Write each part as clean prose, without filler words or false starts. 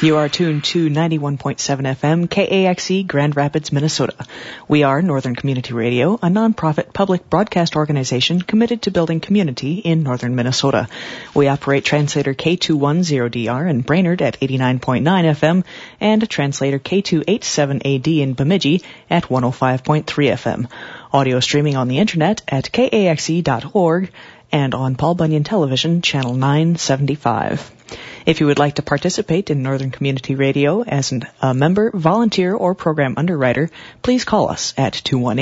You are tuned to 91.7 FM KAXE, Grand Rapids, Minnesota. We are Northern Community Radio, a nonprofit public broadcast organization committed to building community in northern Minnesota. We operate translator K210DR in Brainerd at 89.9 FM and translator K287AD in Bemidji at 105.3 FM. Audio streaming on the internet at kaxe.org and on Paul Bunyan Television, Channel 975. If you would like to participate in Northern Community Radio as a member, volunteer, or program underwriter, please call us at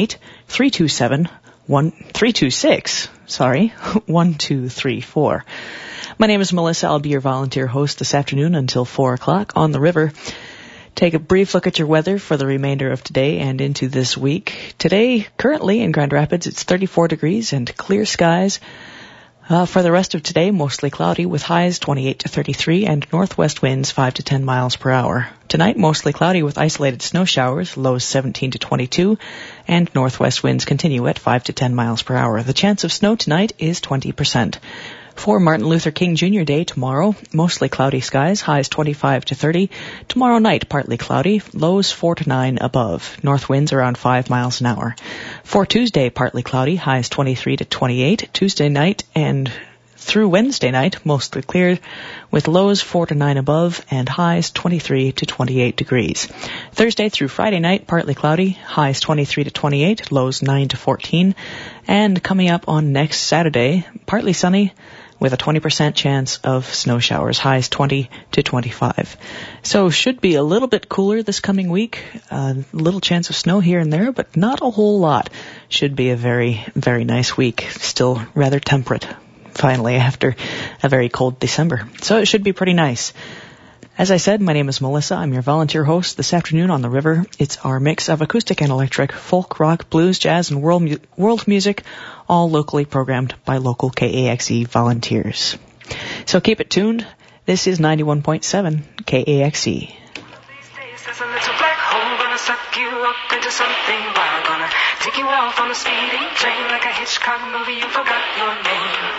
218-326-1234. My name is Melissa. I'll be your volunteer host this afternoon until 4 o'clock on the river. Take a brief look at your weather for the remainder of today and into this week. Today, currently in Grand Rapids, it's 34 degrees and clear skies. For the rest of today, mostly cloudy with highs 28 to 33 and northwest winds 5 to 10 miles per hour. Tonight, mostly cloudy with isolated snow showers, lows 17 to 22, and northwest winds continue at 5 to 10 miles per hour. The chance of snow tonight is 20%. For Martin Luther King Jr. Day tomorrow, mostly cloudy skies, highs 25 to 30. Tomorrow night, partly cloudy, lows 4 to 9 above. North winds around 5 miles an hour. For Tuesday, partly cloudy, highs 23 to 28. Tuesday night and through Wednesday night, mostly clear, with lows 4 to 9 above and highs 23 to 28 degrees. Thursday through Friday night, partly cloudy, highs 23 to 28, lows 9 to 14. And coming up on next Saturday, partly sunny, with a 20% chance of snow showers, highs 20 to 25. So should be a little bit cooler this coming week. A little chance of snow here and there, but not a whole lot. Should be a very, very nice week. Still rather temperate, finally, after a very cold December. So it should be pretty nice. As I said, my name is Melissa. I'm your volunteer host this afternoon on the river. It's our mix of acoustic and electric, folk, rock, blues, jazz, and world music, all locally programmed by local KAXE volunteers. So keep it tuned. This is 91.7 KAXE. There's a little black hole gonna suck you up into something wild, gonna take you off on a speeding train like a Hitchcock movie. You forgot your name.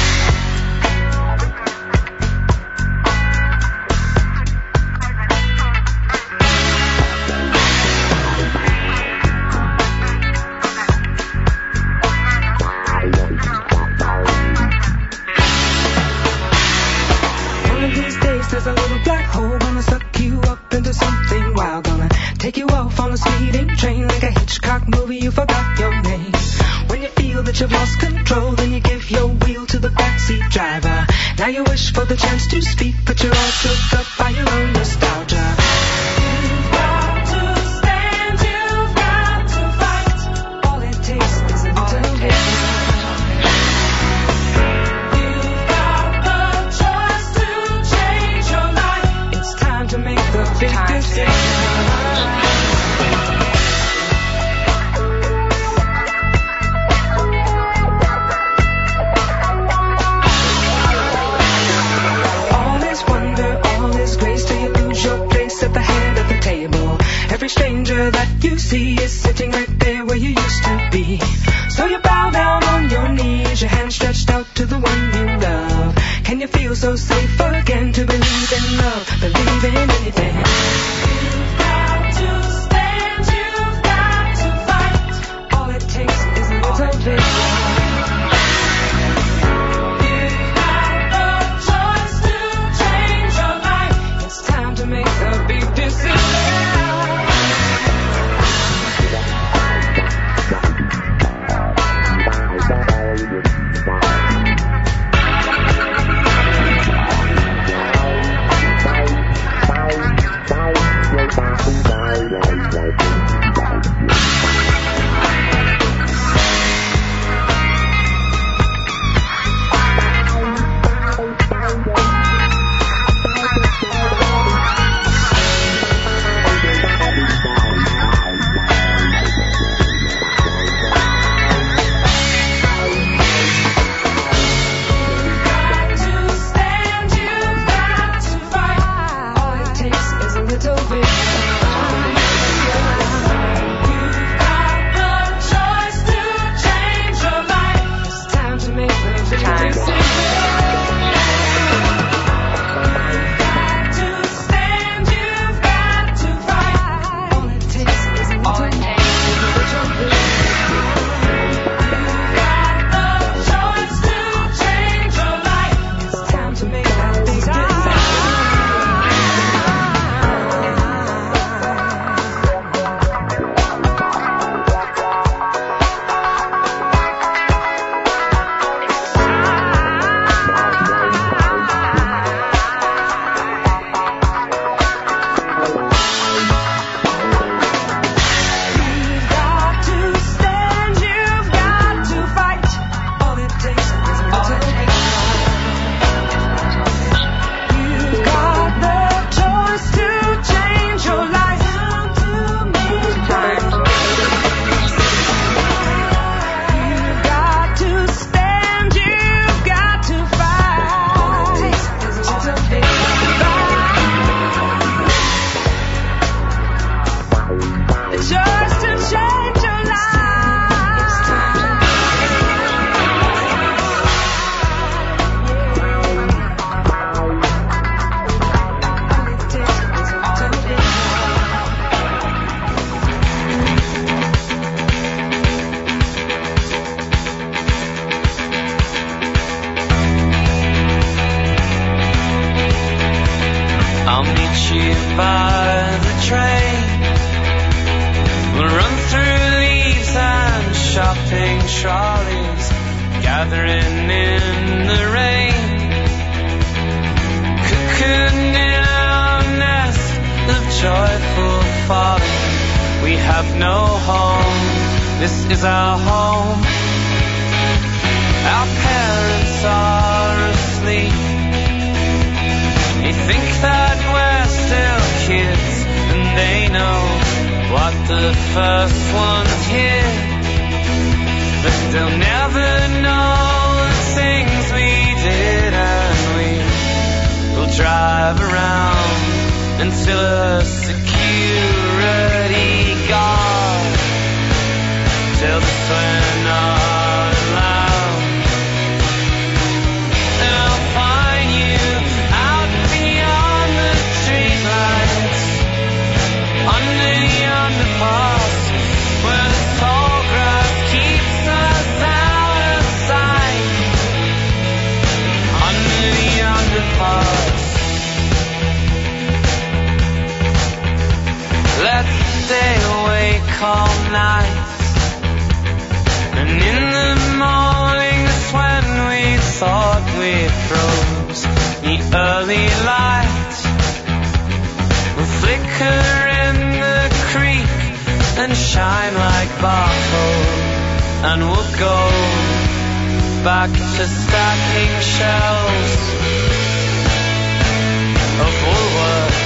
There's a little black hole gonna suck you up into something wild, gonna take you off on a speeding train like a Hitchcock movie. You forgot your name. When you feel that you've lost control, then you give your wheel to the backseat driver. Now you wish for the chance to speak, but you're all shook up by your own nostalgia. You've got to stand, you've got to fight. All it takes is a little bit. To make the big decision. All is wonder, all is grace, till you lose your place at the head of the table. Every stranger that you see is sitting right there where you used to be. So you bow down on your knees, your hand stretched out to the one you love. Can you feel so safe again to believe in love, believe in anything? You've got to stand, you've got to fight. All it takes is a little bit. You've got the choice to change your life. It's time to make a big decision. trolleys gathering in the rain, cocooned in our nest of joyful folly. We have no home, this is our home. Our parents are asleep. They think that we're still kids, and they know what the first ones hear. But they'll never know the things we did, and we will drive around until a security guard tells us we're not allowed. And I'll find you out beyond the streetlights, under the underpass, where the tall grass keeps us out of sight. Under the underpass, let's stay awake all night. And in the morning, that's when we thought we froze. The early light will flicker in the creek and shine like barcode, and we'll go back to stacking shelves of Woolworths.